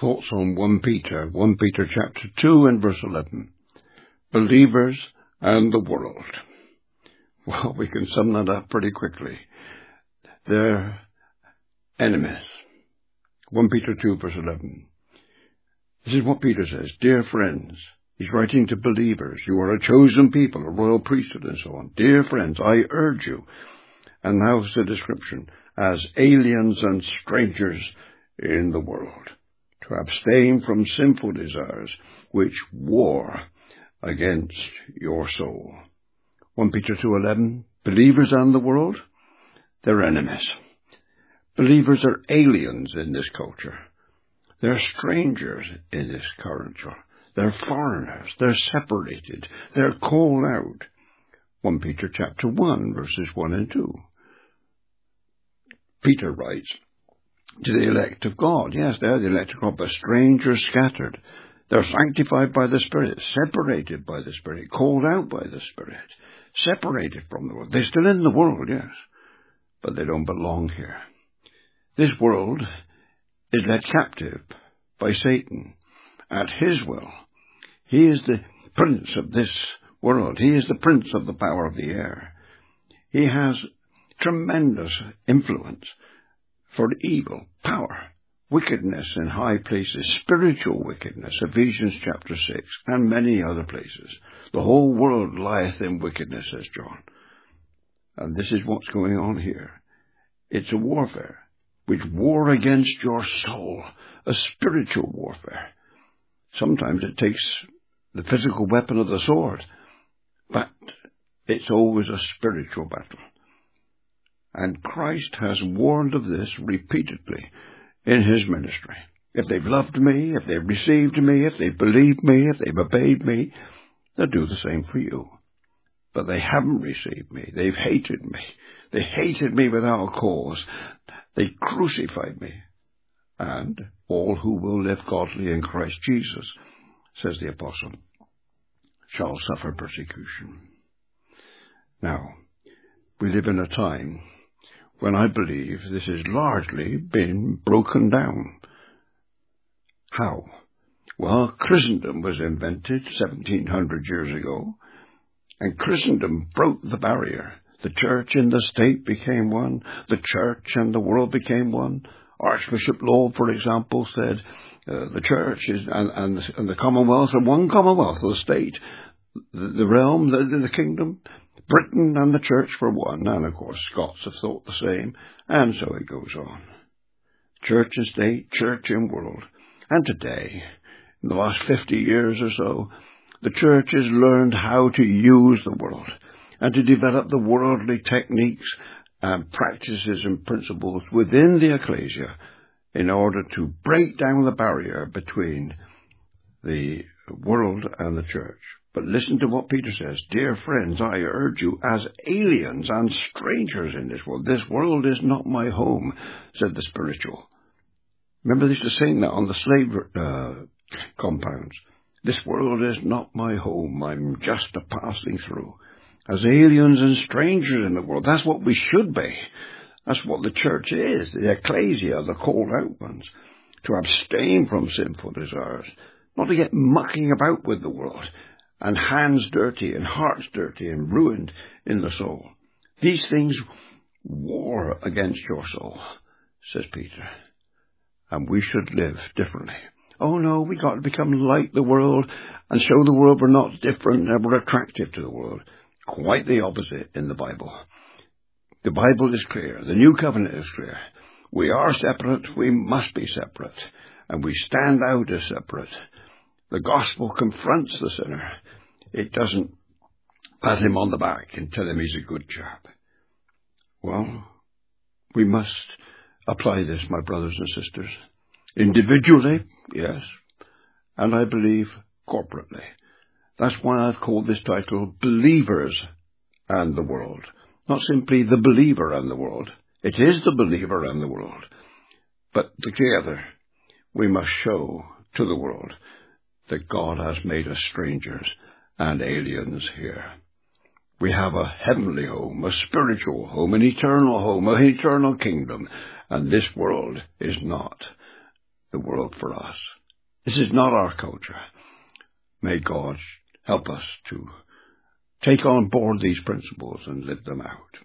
thoughts on 1 Peter chapter 2 and verse 11. Believers and the world. Well, we can sum that up pretty quickly. They're enemies. 1 Peter 2 verse 11. This is what Peter says. Dear friends, he's writing to believers. You are a chosen people, a royal priesthood and so on. Dear friends, I urge you, and now's the description, as aliens and strangers in the world, to abstain from sinful desires which war against your soul. 1 Peter 2:11, believers and the world, they're enemies. Believers are aliens in this culture. They're strangers in this culture. They're foreigners. They're separated. They're called out. 1 Peter chapter 1, verses 1 and 2. Peter writes to the elect of God. Yes, they're the elect of God, but strangers scattered. They're sanctified by the Spirit, separated by the Spirit, called out by the Spirit, separated from the world. They're still in the world, yes, but they don't belong here. This world is led captive by Satan at his will. He is the prince of this world. He is the prince of the power of the air. He has tremendous influence for evil, power, wickedness in high places, spiritual wickedness, Ephesians chapter 6, and many other places. The whole world lieth in wickedness, says John. And this is what's going on here. It's a warfare, which war against your soul, a spiritual warfare. Sometimes it takes the physical weapon of the sword, but it's always a spiritual battle. And Christ has warned of this repeatedly in his ministry. If they've loved me, if they've received me, if they've believed me, if they've obeyed me, they'll do the same for you. But they haven't received me. They've hated me. They hated me without a cause. They crucified me. And all who will live godly in Christ Jesus, says the apostle, shall suffer persecution. Now, we live in a time when I believe this has largely been broken down. How? Well, Christendom was invented 1700 years ago, and Christendom broke the barrier. The church and the state became one. The church and the world became one. Archbishop Law, for example, said the church and the commonwealth are one commonwealth, the state, the realm, the kingdom. Britain and the church were one, and of course Scots have thought the same, and so it goes on. Church and state, church and world. And today, in the last 50 years or so, the church has learned how to use the world and to develop the worldly techniques and practices and principles within the ecclesia in order to break down the barrier between the world and the church. But listen to what Peter says. Dear friends, I urge you as aliens and strangers in this world. This world is not my home, said the spiritual. Remember they used to sing that on the slave compounds. This world is not my home. I'm just a passing through. As aliens and strangers in the world. That's what we should be. That's what the church is. The ecclesia, the called out ones. To abstain from sinful desires. Not to get mucking about with the world. And hands dirty and hearts dirty and ruined in the soul. These things war against your soul, says Peter. And we should live differently. Oh no, we got to become like the world and show the world we're not different and we're attractive to the world. Quite the opposite in the Bible. The Bible is clear. The New Covenant is clear. We are separate. We must be separate. And we stand out as separate. The gospel confronts the sinner. It doesn't pat him on the back and tell him he's a good chap. Well, we must apply this, my brothers and sisters. Individually, yes, and I believe corporately. That's why I've called this title Believers and the World. Not simply the believer and the world. It is the believer and the world. But together we must show to the world that God has made us strangers and aliens here. We have a heavenly home, a spiritual home, an eternal kingdom, and this world is not. the world for us. This is not our culture. May God help us to take on board these principles and live them out.